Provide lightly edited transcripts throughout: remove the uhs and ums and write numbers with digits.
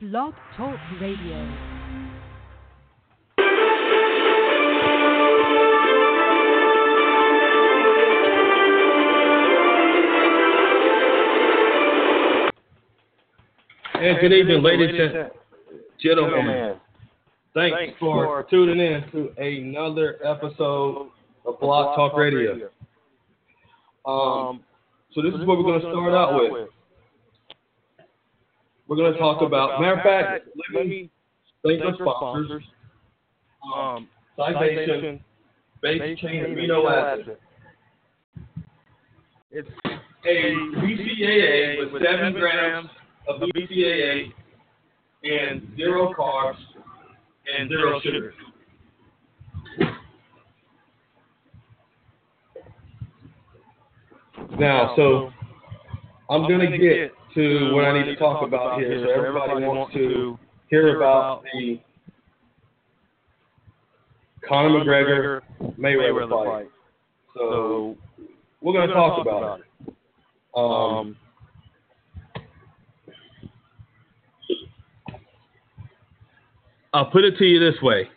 Blog Talk Radio. And good evening, ladies and gentlemen. Thanks for tuning in to another episode of Blog Talk Radio. So this is what we're going to start out with. We're going to talk about, matter of fact, let me thank our sponsors. Cybation, base chain amino acid. It's a BCAA with 7 grams of BCAA and 0 carbs and 0 sugar. Now, so I'm going to get to what I need to talk about here. So everybody wants to hear about the Conor McGregor Mayweather fight. So we're going to talk about it. I'll put it to you this way.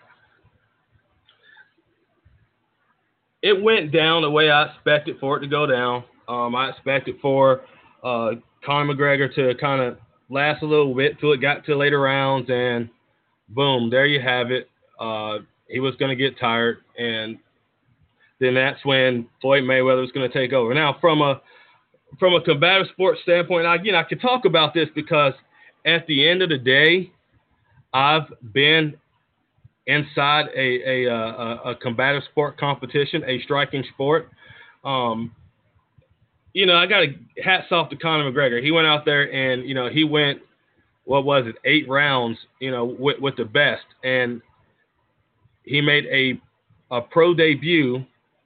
It went down the way I expected for it to go down. I expected for Conor McGregor to kind of last a little bit till it got to later rounds, and boom, there you have it. He was going to get tired, and then that's when Floyd Mayweather was going to take over. Now, from a combative sports standpoint, I can talk about this because at the end of the day, I've been inside a combative sport competition, a striking sport. I got hats off to Conor McGregor. He went out there and, he went, 8 rounds, with the best. And he made a pro debut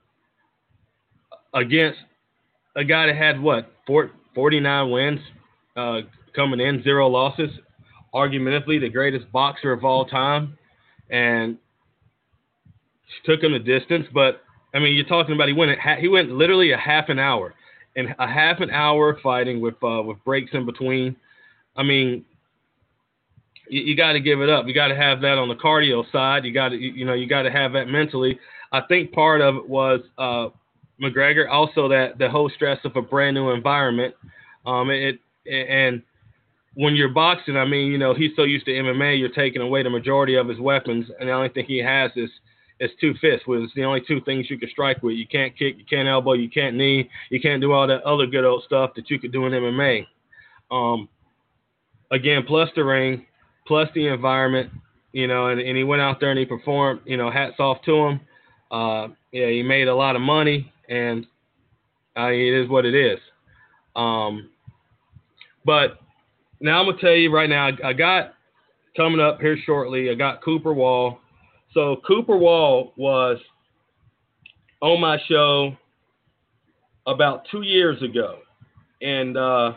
against a guy that had, 49 wins coming in, 0 losses. Argumentatively the greatest boxer of all time, and took him the distance. But I mean, you're talking about he went literally a half an hour, and a half an hour fighting with breaks in between. I mean, you got to give it up. You got to have that on the cardio side. You got to have that mentally. I think part of it was McGregor, also that the whole stress of a brand new environment. And when you're boxing, I mean, he's so used to MMA, you're taking away the majority of his weapons, and the only thing he has is 2 fists, which is the only 2 things you can strike with. You can't kick, you can't elbow, you can't knee, you can't do all that other good old stuff that you could do in MMA. Again, plus the ring, plus the environment, and he went out there and he performed, hats off to him. He made a lot of money, and it is what it is. But now I'm going to tell you right now, I got coming up here shortly, I got Cooper Wall. So Cooper Wall was on my show about 2 years ago. And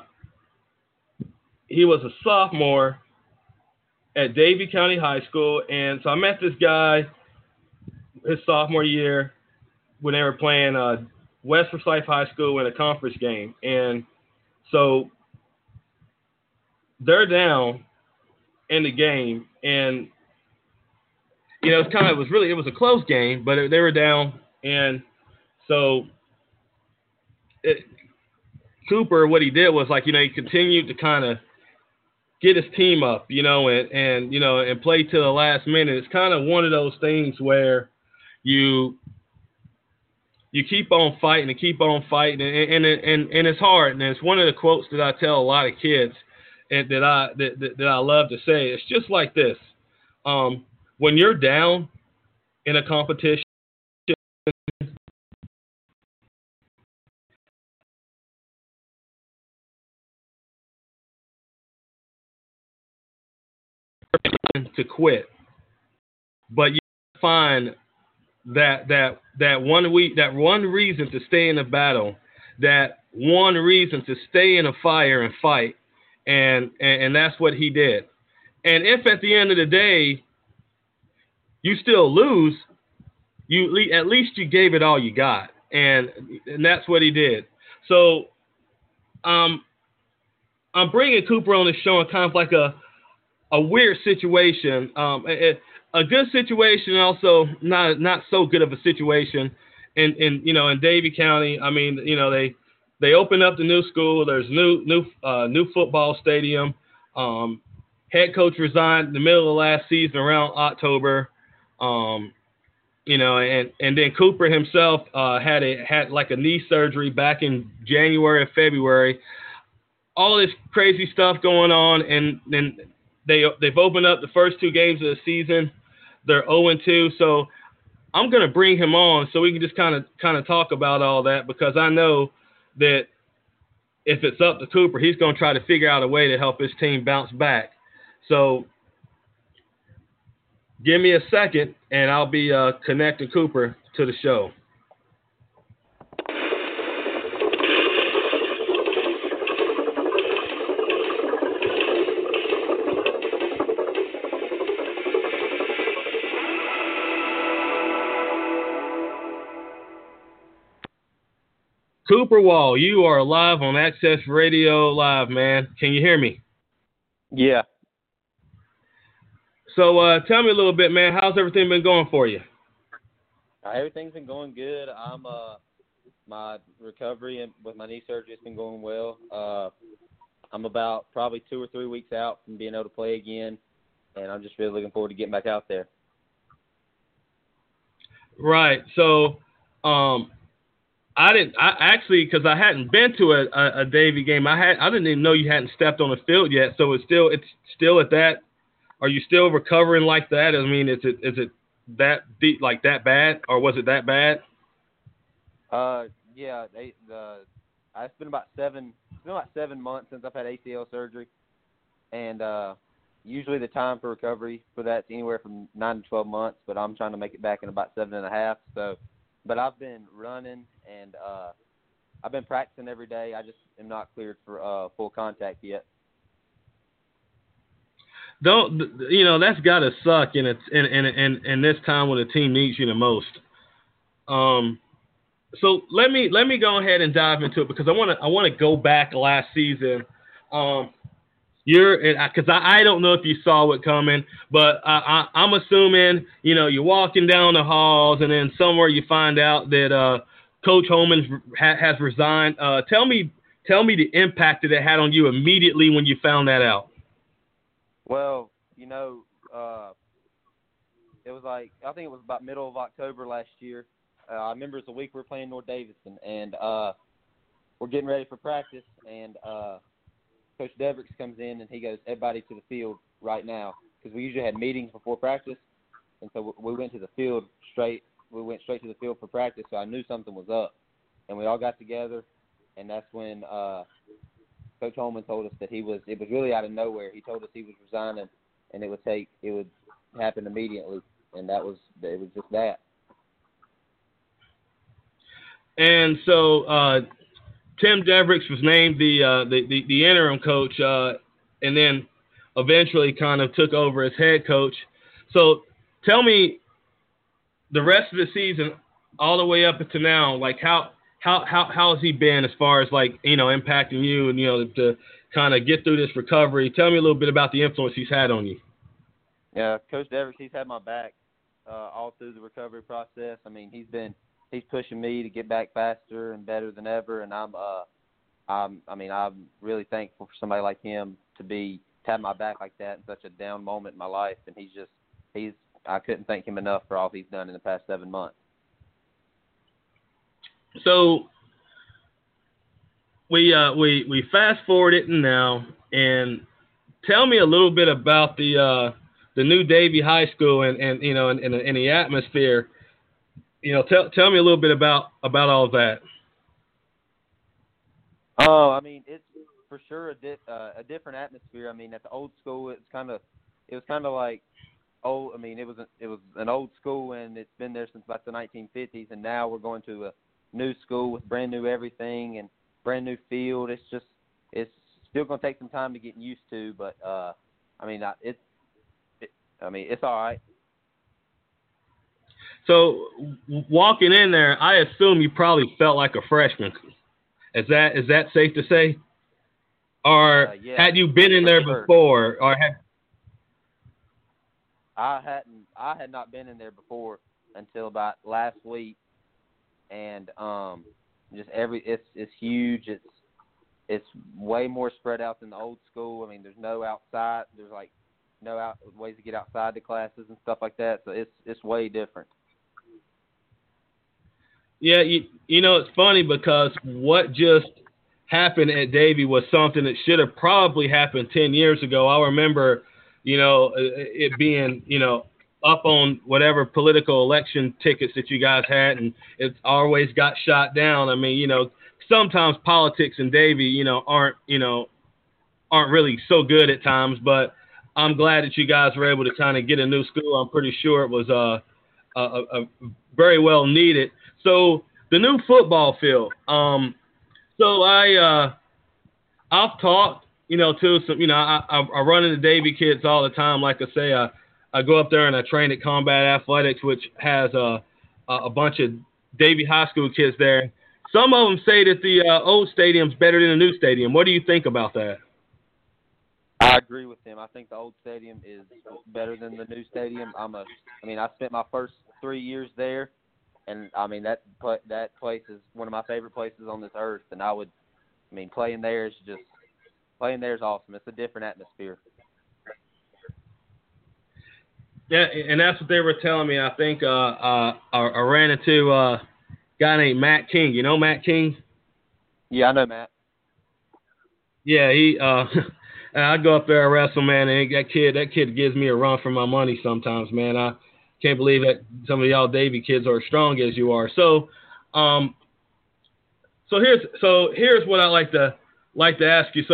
he was a sophomore at Davie County High School. And so I met this guy his sophomore year when they were playing West Forsyth High School in a conference game. And so they're down in the game, and it was a close game, but they were down, and so Cooper, what he did was he continued to kind of get his team up, and play to the last minute. It's kind of one of those things where you keep on fighting and keep on fighting, and it's hard, and it's one of the quotes that I tell a lot of kids. And that I love to say. It's just like this. When you're down in a competition, to quit, but you find that one reason to stay in a battle, that one reason to stay in a fire and fight. And that's what he did. And if at the end of the day you still lose, at least you gave it all you got. And that's what he did. So I'm bringing Cooper on the show in kind of like a a weird situation. A good situation, also not so good of a situation. In Davie County, I mean, they opened up the new school. There's new football stadium. Head coach resigned in the middle of last season around October. And then Cooper himself had like a knee surgery back in January or February. All this crazy stuff going on, and then they've opened up the first 2 games of the season. They're 0-2, so I'm gonna bring him on so we can just kind of talk about all that, because I know that if it's up to Cooper, he's gonna try to figure out a way to help his team bounce back. So give me a second, and I'll be connecting Cooper to the show. Cooper Wall, you are live on Access Radio Live, man. Can you hear me? Yeah. So tell me a little bit, man. How's everything been going for you? Everything's been going good. My recovery with my knee surgery has been going well. I'm about probably 2 or 3 weeks out from being able to play again, and I'm just really looking forward to getting back out there. Right. So, because I hadn't been to a Davie game. I didn't even know you hadn't stepped on the field yet. So it's still at that. Are you still recovering like that? I mean, is it that deep, like that bad, or was it that bad? Yeah. It's been about 7 months since I've had ACL surgery, and usually the time for recovery for that's anywhere from 9 to 12 months. But I'm trying to make it back in about 7.5. So, but I've been running and I've been practicing every day. I just am not cleared for full contact yet. That's gotta suck in this time when the team needs you the most. So let me go ahead and dive into it, because I want to go back last season. Because I don't know if you saw it coming, but I'm assuming you're walking down the halls, and then somewhere you find out that Coach Holman has resigned. Tell me the impact that it had on you immediately when you found that out. Well, it was like, I think it was about middle of October last year. I remember it's the week we were playing North Davidson, and we're getting ready for practice, and Coach Devericks comes in, and he goes, "Everybody to the field right now," because we usually had meetings before practice, and so we went to the field straight. We went straight to the field for practice, so I knew something was up, and we all got together, and that's when Coach Holman told us that it was really out of nowhere. He told us he was resigning, and it would happen immediately, and it was just that. And so Tim Devericks was named the interim coach, and then eventually kind of took over as head coach. So tell me the rest of the season, all the way up to now, like how has he been as far as impacting you and to kind of get through this recovery? Tell me a little bit about the influence he's had on you. Yeah, Coach Devericks, he's had my back all through the recovery process. I mean, he's pushing me to get back faster and better than ever, and I'm really thankful for somebody like him to have my back like that in such a down moment in my life. And I couldn't thank him enough for all he's done in the past 7 months. So we fast forward it now, and tell me a little bit about the new Davie High School and the atmosphere. Tell me a little bit about all of that. Oh, I mean, it's for sure a different atmosphere. I mean, at the old school, it was kind of like old. I mean, it was an old school, and it's been there since about the 1950s. And now we're going to a new school with brand new everything and brand new field. It's still going to take some time to get used to, but it's all right. So walking in there, I assume you probably felt like a freshman. Is that safe to say? Or yeah, had you been in there before? Or I had not been in there before until about last week, and just it's huge. It's way more spread out than the old school. I mean, there's no outside. There's like no ways to get outside the classes and stuff like that. So it's way different. Yeah, you know, it's funny because what just happened at Davie was something that should have probably happened 10 years ago. I remember, you know, it being, you know, up on whatever political election tickets that you guys had, and it always got shot down. I mean, you know, sometimes politics in Davie, you know, aren't really so good at times, but I'm glad that you guys were able to kind of get a new school. I'm pretty sure it was a very well needed. So the new football field. So I've talked, you know, to some, you know, I run into Davie kids all the time. Like I say, I go up there and I train at Combat Athletics, which has a bunch of Davie High School kids there. Some of them say that the old stadium's better than the new stadium. What do you think about that? I agree with them. I think the old stadium is better than the new stadium. I spent my first 3 years there, and I mean that place is one of my favorite places on this earth. And playing there is awesome. It's a different atmosphere. Yeah, and that's what they were telling me. I think I ran into a guy named Matt King. You know Matt King? Yeah, I know Matt. Yeah, he. I go up there and wrestle, man, and that kid gives me a run for my money sometimes, man. I can't believe that some of y'all Davie kids are as strong as you are. So, here's what I like to ask you. So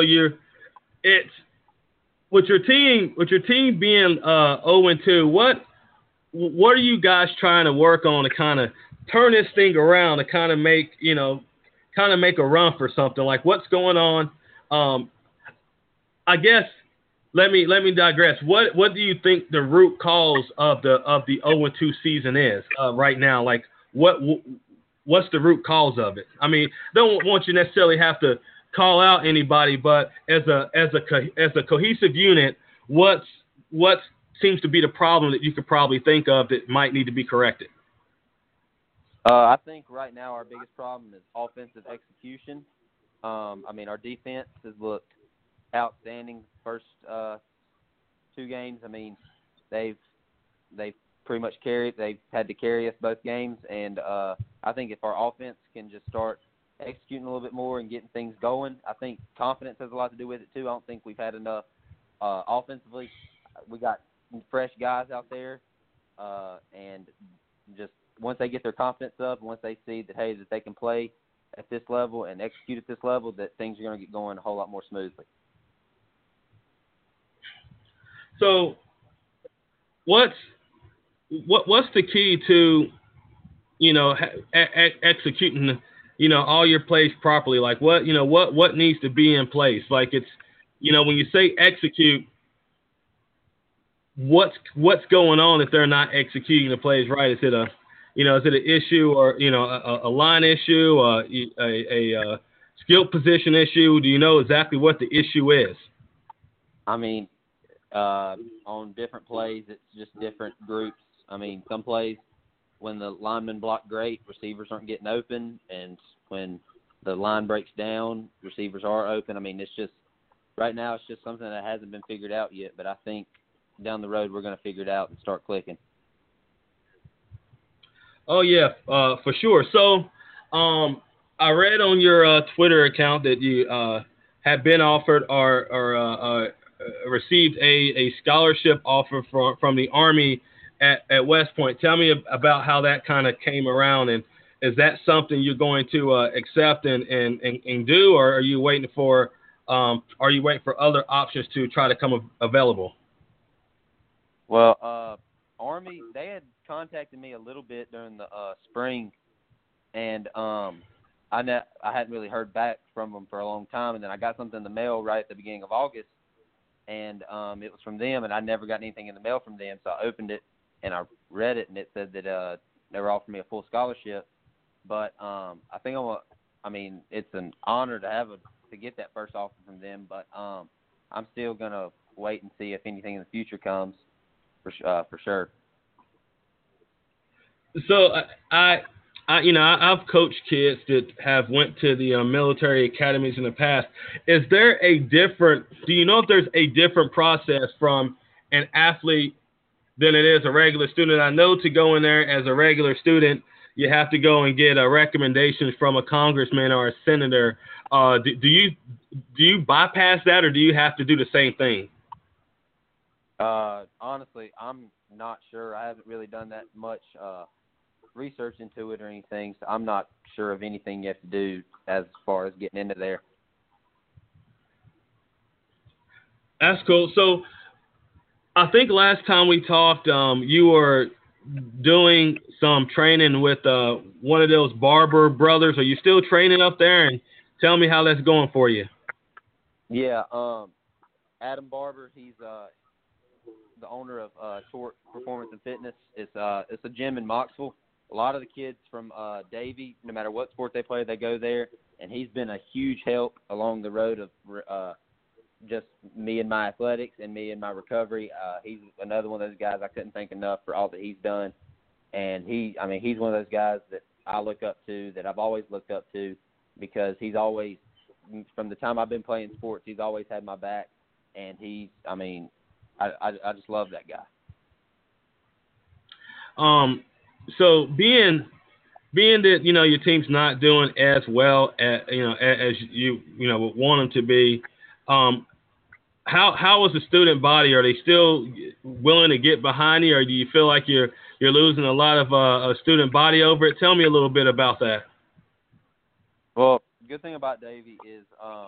with your team being 0-2, what are you guys trying to work on to kind of turn this thing around, to kind of make a run for something? Like, what's going on? I guess let me digress. What do you think the root cause of the 0-2 season is right now? Like, what's the root cause of it? I mean, don't want you necessarily have to call out anybody, but as a cohesive unit, what seems to be the problem that you could probably think of that might need to be corrected? I think right now our biggest problem is offensive execution. Our defense has looked outstanding first 2 games. I mean, they've pretty much they've had to carry us both games, and I think if our offense can just start executing a little bit more and getting things going, I think confidence has a lot to do with it too. I don't think we've had enough offensively. We got fresh guys out there, and just once they get their confidence up, and once they see that that they can play at this level and execute at this level, that things are going to get going a whole lot more smoothly. So, what's the key to, you know, executing, you know, all your plays properly? Like, what needs to be in place? Like, it's, you know, when you say execute, what's going on if they're not executing the plays right? Is it an issue, or, you know, a line issue, a skill position issue? Do you know exactly what the issue is? I mean, on different plays, it's just different groups. I mean, some plays, when the linemen block great, receivers aren't getting open, and when the line breaks down, receivers are open. I mean, it's just right now it's just something that hasn't been figured out yet, but I think down the road we're going to figure it out and start clicking. Oh yeah, for sure. So, I read on your Twitter account that you have been offered or received a scholarship offer from the Army at West Point. Tell me about how that kind of came around, and is that something you're going to accept and do, or are you waiting for other options to try to come available? Well, Army, they had contacted me a little bit during the spring, and I hadn't really heard back from them for a long time, and then I got something in the mail right at the beginning of August, and it was from them, and I never got anything in the mail from them, so I opened it, and I read it, and it said that they were offering me a full scholarship, but I think it's an honor to get that first offer from them, but I'm still going to wait and see if anything in the future comes. for sure. So I've coached kids that have went to the military academies in the past. Do you know if there's a different process from an athlete than it is a regular student? I know to go in there as a regular student, you have to go and get a recommendation from a congressman or a senator. Do you bypass that, or do you have to do the same thing? Honestly, I'm not sure. I haven't really done that much research into it or anything, so I'm not sure of anything you have to do as far as getting into there. That's cool. So I think last time we talked, you were doing some training with one of those Barber brothers. Are you still training up there? And tell me how that's going for you. Yeah, Adam Barber, he's the owner of Short Performance and Fitness. It's a gym in Moxville. A lot of the kids from Davie, no matter what sport they play, they go there, and he's been a huge help along the road of just me and my athletics and me and my recovery. He's another one of those guys I couldn't thank enough for all that he's done, and he's one of those guys that I look up to, that I've always looked up to, because he's always, from the time I've been playing sports, he's always had my back, and I just love that guy. So being that your team's not doing as well as you would want them to be, how is the student body? Are they still willing to get behind you, or do you feel like you're losing a lot of student body over it? Tell me a little bit about that. Well, the good thing about Davie is, I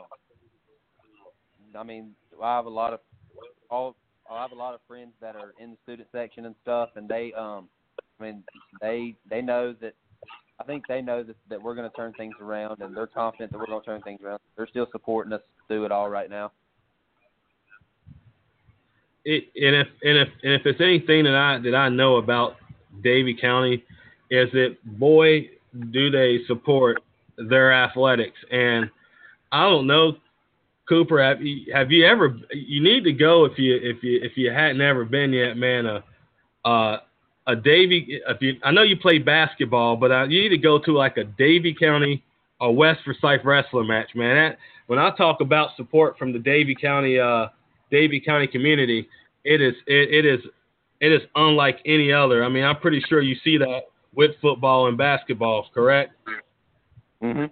have a lot of friends that are in the student section and stuff, and they know that. I think they know that we're going to turn things around, and they're confident that we're going to turn things around. They're still supporting us through it all right now. If it's anything that I know about Davie County, is that, boy, do they support their athletics. And I don't know, Cooper, have you ever? You need to go if you hadn't ever been yet, man. A Davie. I know you play basketball, but you need to go to like a Davie County or West Forsyth wrestler match, man. When I talk about support from the Davie County community, it is unlike any other. I mean, I'm pretty sure you see that with football and basketball, correct? Mhm.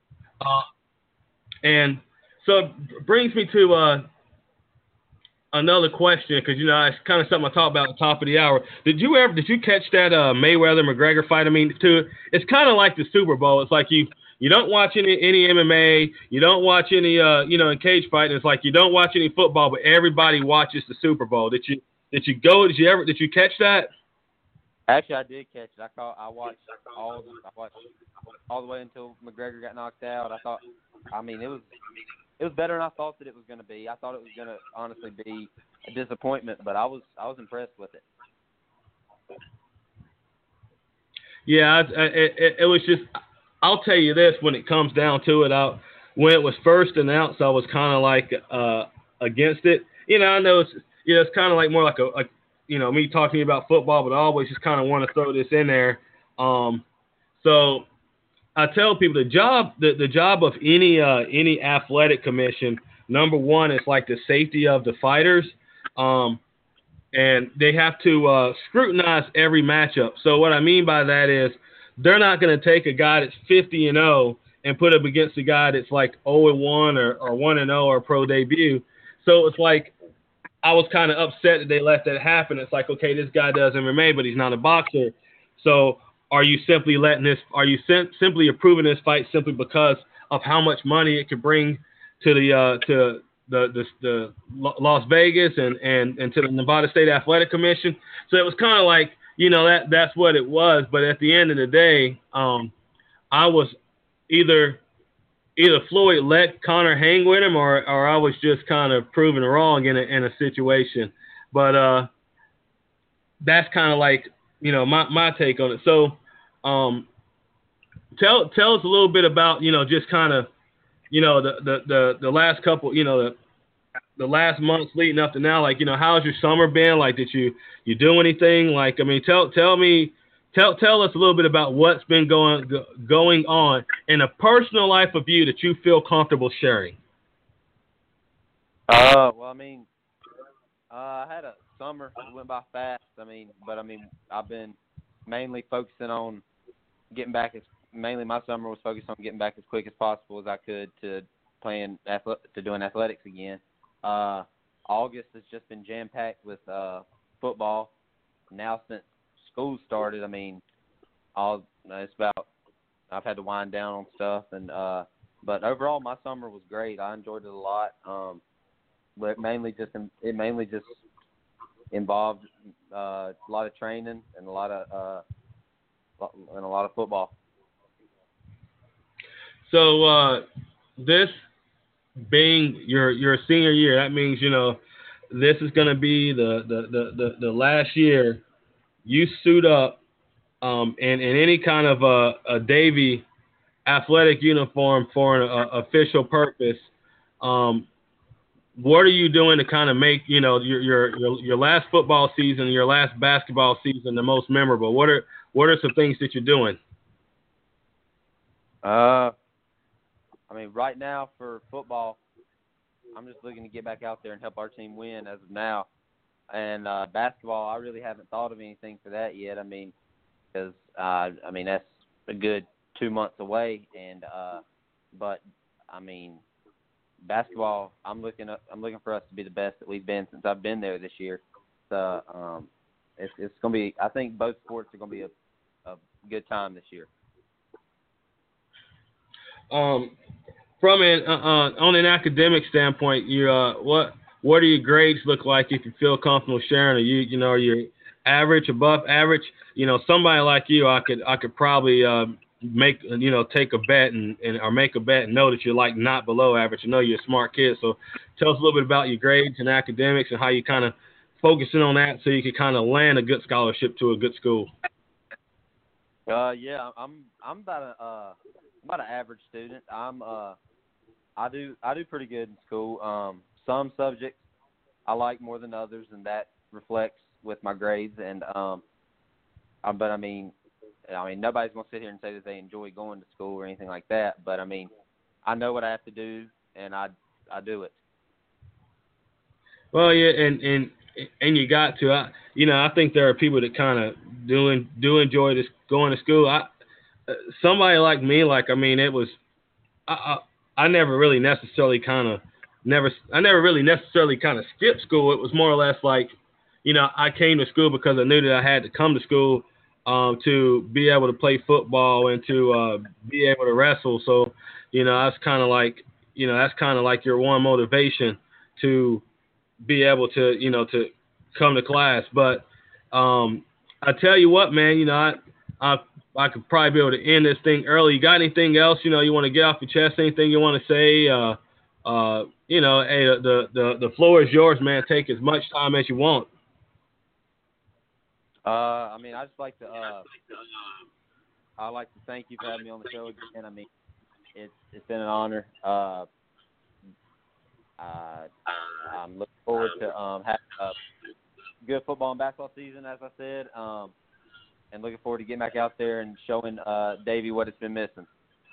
And so it brings me to another question, because it's kind of something I talked about at the top of the hour. Did you catch that Mayweather-McGregor fight? I mean, it's kind of like the Super Bowl. It's like you don't watch any MMA, you don't watch any in cage fighting. It's like you don't watch any football, but everybody watches the Super Bowl. Did you catch that? Actually, I did catch it. I watched all the way until McGregor got knocked out. It was better than I thought that it was going to be. I thought it was going to honestly be a disappointment, but I was impressed with it. Yeah, it was just. I'll tell you this: when it comes down to it, when it was first announced, I was kind of like against it. I know it's kind of like more like me talking about football, but I always just kind of want to throw this in there. So I tell people the job of any athletic commission, number one, is like the safety of the fighters, and they have to scrutinize every matchup. So what I mean by that is they're not going to take a guy that's 50-0 and put him against a guy that's like 0-1 or 1-0 or pro debut. So it's like I was kind of upset that they let that happen. It's like, okay, this guy does MMA, but he's not a boxer. So are you simply simply approving this fight simply because of how much money it could bring to the Las Vegas and to the Nevada State Athletic Commission? So it was kind of like, that's what it was. But at the end of the day, I was either Floyd let Conor hang with him, or I was just kind of proven wrong in a situation. But that's kind of like my take on it. So tell us a little bit about just kind of the last couple the the last months leading up to now, like, how's your summer been? Like, did you do anything? Like, I mean, tell us a little bit about what's been going on in a personal life of you that you feel comfortable sharing. Well, I mean, I had a summer that went by fast. But I've been mainly focusing on getting back mainly my summer was focused on getting back as quick as possible as I could to doing athletics again. August has just been jam-packed with football. Now since school started, I've had to wind down on stuff, but overall my summer was great. I enjoyed it a lot. But it mainly just involved a lot of training and a lot of football. So this being your senior year, that means this is going to be the last year you suit up in any kind of a Davie athletic uniform for an official purpose. What are you doing to kind of make your last football season, your last basketball season the most memorable? What are some things that you're doing? Right now for football, I'm just looking to get back out there and help our team win as of now. And basketball, I really haven't thought of anything for that yet. Because that's a good 2 months away. And basketball, I'm looking for us to be the best that we've been since I've been there this year. So it's gonna be. I think both sports are gonna be a good time this year. From on an academic standpoint, what do your grades look like if you feel comfortable sharing? Are you average, above average? Somebody like you, I could probably take a bet or make a bet and know that you're like not below average. I know you're a smart kid, so tell us a little bit about your grades and academics and how you kind of focusing on that so you can kind of land a good scholarship to a good school. Yeah, I'm about an average student. I do pretty good in school. Some subjects I like more than others, and that reflects with my grades. And but nobody's gonna sit here and say that they enjoy going to school or anything like that. But I know what I have to do, and I do it. Well, yeah, and you got to. I think there are people that kind of do enjoy this going to school. Somebody like me, it was. I never really necessarily kind of skipped school. It was more or less like, I came to school because I knew that I had to come to school to be able to play football and to be able to wrestle. So, that's kind of like your one motivation to be able to, to come to class. But I tell you what, man, I could probably be able to end this thing early. You got anything else, you want to get off your chest? Anything you want to say? Hey, the floor is yours, man. Take as much time as you want. I just like to I'd like to thank you for having me on the show again. It's been an honor. I'm looking forward to having a good football and basketball season, as I said. And looking forward to getting back out there and showing Davie what it's been missing.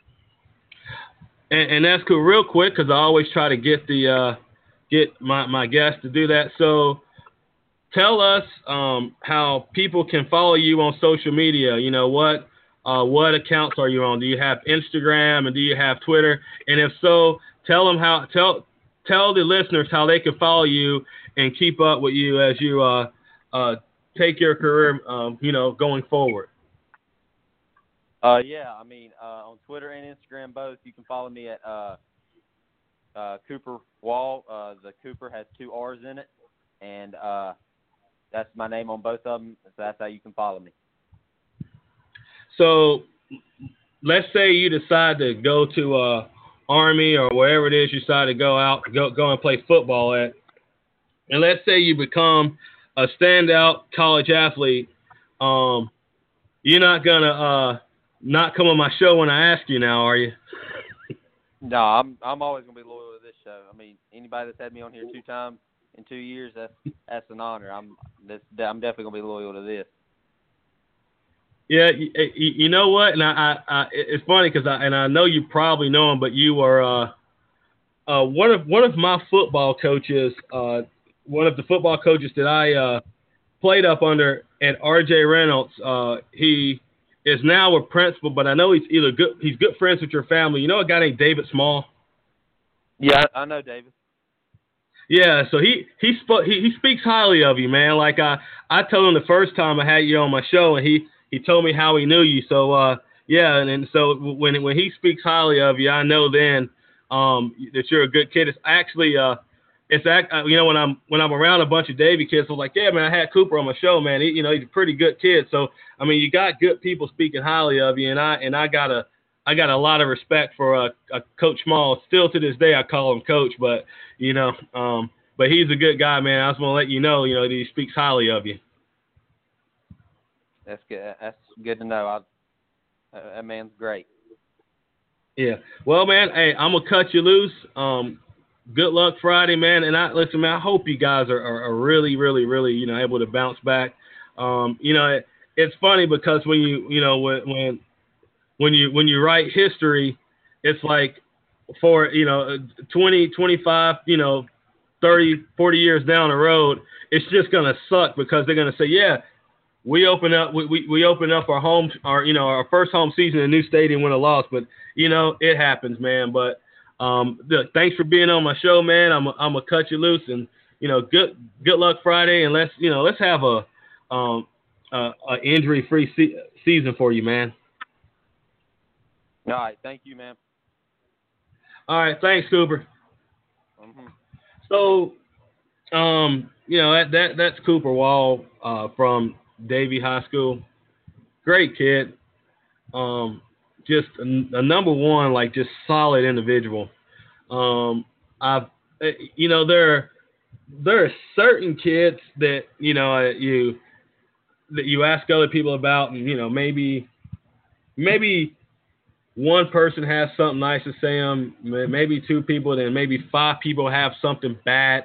And that's cool. Real quick, because I always try to get my guests to do that. So tell us how people can follow you on social media. What accounts are you on? Do you have Instagram and do you have Twitter? And if so, tell the listeners how they can follow you and keep up with you as you take your career, going forward. On Twitter and Instagram both, you can follow me at Cooper Wall. The Cooper has 2 R's in it, and that's my name on both of them. So that's how you can follow me. So let's say you decide to go to Army or wherever it is you decide to go and play football at, and let's say you become a standout college athlete. You're not gonna not come on my show when I ask you now, are you? No, I'm always gonna be loyal to this So, I mean, anybody that's had me on here 2 times in 2 years, that's an honor. I'm definitely gonna be loyal to this. Yeah, you know what? And I it's funny because I know you probably know him, but you are one of my football coaches. One of the football coaches that I played up under at R.J. Reynolds. He is now a principal, but I know he's good friends with your family. You know a guy named David Small? Yeah, I know David. Yeah, so he speaks highly of you, man. Like I told him the first time I had you on my show, and he told me how he knew you. So yeah, and so when he speaks highly of you, I know then that you're a good kid. It's actually you know, when I'm around a bunch of Davy kids, I'm like, yeah, man, I had Cooper on my show, man. He's a pretty good kid. So I mean, you got good people speaking highly of you, and I got a lot of respect for Coach Small. Still to this day, I call him Coach, but but he's a good guy, man. I was gonna let you know, that he speaks highly of you. That's good. That's good to know. That man's great. Yeah. Well, man, hey, I'm gonna cut you loose. Good luck Friday, man. And listen, man, I hope you guys are really, really, really, able to bounce back. It's funny because when you write history, it's like for 20, 25, 30, 40 years down the road, it's just gonna suck because they're gonna say, yeah, we open up our first home season in a new stadium, win a loss, but it happens, man. But look, thanks for being on my show, man. I'm gonna cut you loose, and good luck Friday, and let's have a injury-free season for you, man. All right, thank you, man. All right, thanks, Cooper. Mm-hmm. So, that's Cooper Wall from Davie High School. Great kid. Just a number one, like just solid individual. There are certain kids that you ask other people about, and maybe one person has something nice to say them, maybe 2 people, then maybe 5 people have something bad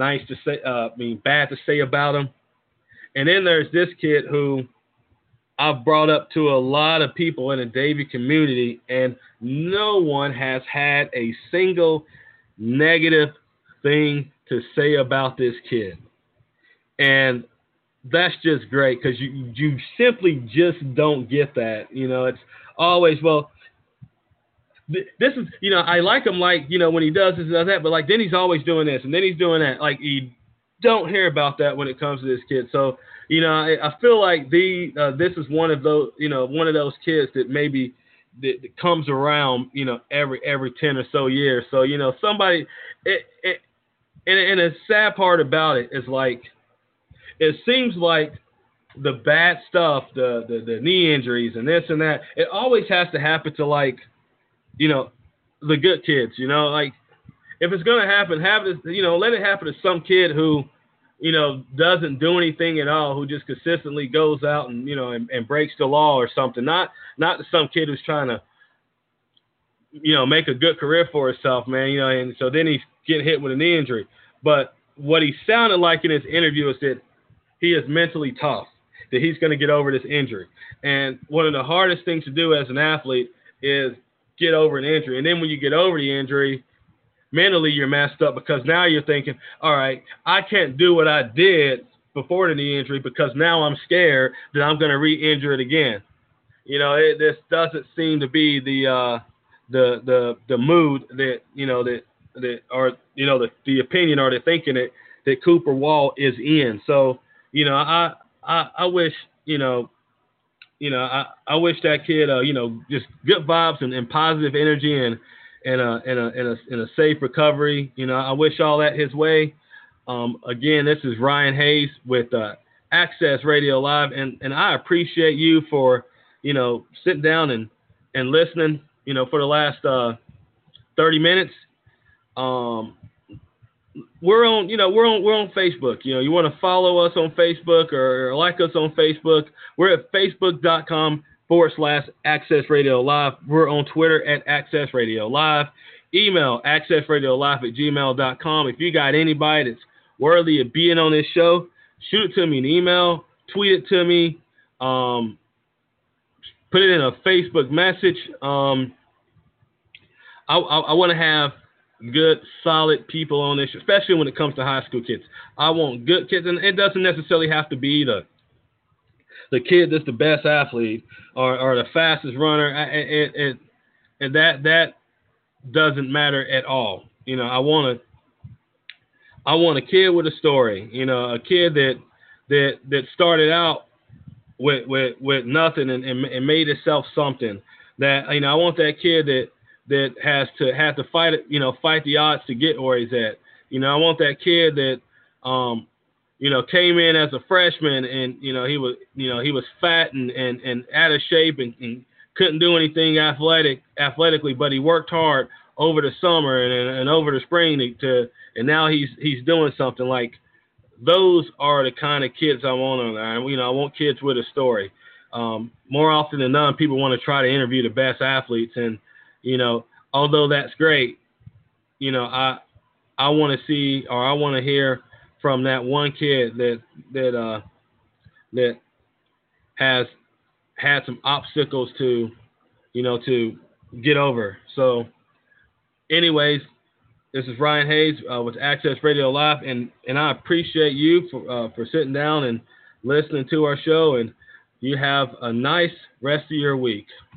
to say about them. And then there's this kid who I've brought up to a lot of people in the Davie community, and no one has had a single negative thing to say about this kid. And that's just great because you simply just don't get that. It's always, well, this is, I like him, like, when he does this and does that, but like then he's always doing this and then he's doing that. Like you don't hear about that when it comes to this kid. So, I feel like this is one of those kids that maybe that comes around, every 10 or so years. So, somebody, and the sad part about it is like, it seems like the bad stuff, the knee injuries and this and that, it always has to happen to like, the good kids, like if it's going to happen, let it happen to some kid who, doesn't do anything at all, who just consistently goes out and, and breaks the law or something. Not to some kid who's trying to, make a good career for himself, man, and so then he's getting hit with a knee injury. But what he sounded like in his interview is that he is mentally tough, that he's going to get over this injury. And one of the hardest things to do as an athlete is get over an injury. And then when you get over the injury, mentally you're messed up because now you're thinking, all right, I can't do what I did before the knee injury because now I'm scared that I'm going to re-injure it again. This doesn't seem to be the mood that, or, the opinion or the thinking that Cooper Wall is in. So, I wish, I wish that kid, just good vibes and positive energy and a safe recovery. I wish all that his way. Again, this is Ryan Hayes with Access Radio Live, and I appreciate you for, sitting down and listening, for the last 30 minutes. We're on Facebook. You want to follow us on Facebook or like us on Facebook. We're at facebook.com/Access Radio Live. We're on Twitter at Access Radio Live. email accessradiolife@gmail.com. If you got anybody that's worthy of being on this show, shoot it to me in email, tweet it to me, put it in a Facebook message. I want to have good, solid people on this, especially when it comes to high school kids. I want good kids, and it doesn't necessarily have to be the kid that's the best athlete or the fastest runner. And that doesn't matter at all. You know, I want a kid with a story. You know, a kid that started out with nothing and made itself something. That, you know, I want that kid that has to fight the odds to get where he's at. You know, I want that kid that you know, came in as a freshman and he was fat and out of shape and couldn't do anything athletically, but he worked hard over the summer and over the spring and now he's doing something. Like, those are the kind of kids I want on there. You know, I want kids with a story. More often than not, people want to try to interview the best athletes, and you know, although that's great, you know, I want to see, or I want to hear from that one kid that has had some obstacles to get over. So anyways, this is Ryan Hayes with Access Radio Live, and I appreciate you for sitting down and listening to our show, and you have a nice rest of your week.